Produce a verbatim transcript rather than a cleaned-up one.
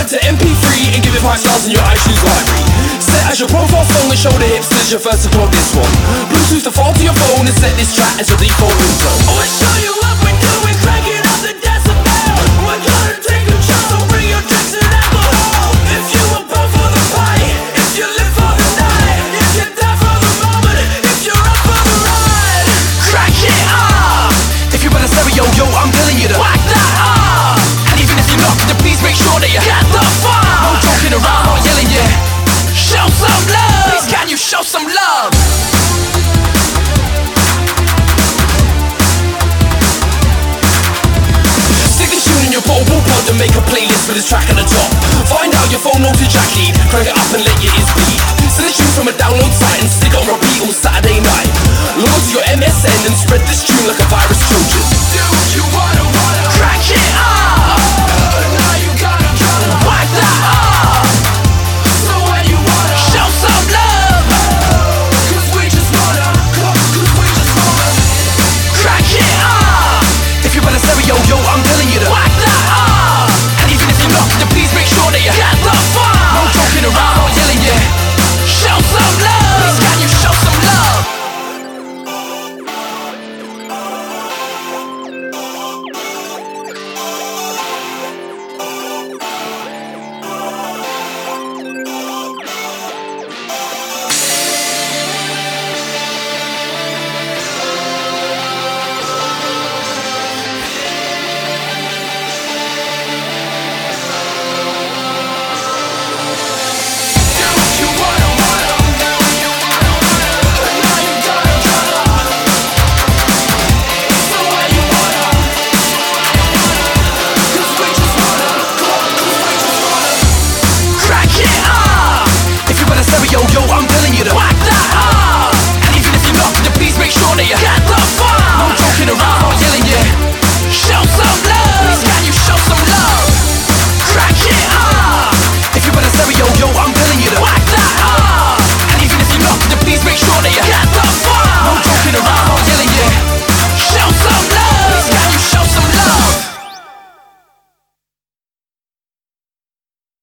Convert to M P three and give it five stars in your iTunes library. Set as your profile phone and show the hipsters you're first to quote this one. Bluetooth the phone to your phone and set this track as your default ringtone. We'll show you what we're doing, cranking up the decibel. We're gonna take a chance, so bring your drinks and alcohol. If you were born for the party, if you live for the night, if you die for the moment, if you're up for the ride, crack it up. If you're on a stereo, yo, I'm telling you to Whack that up. And even if you're not, then please make sure that you Get the fuck. no joking around, not yelling, yeah. Show some love. Please can you show some love? Stick this tune in your portable pod and make a playlist with this track at the top. Find out your phone notes to Jackie, crank it up and let your ears bleed. Send this tune from a download site and stick it on repeat all Saturday night. Log on to your M S N and spread this tune like a virus Trojan. Do what you wanna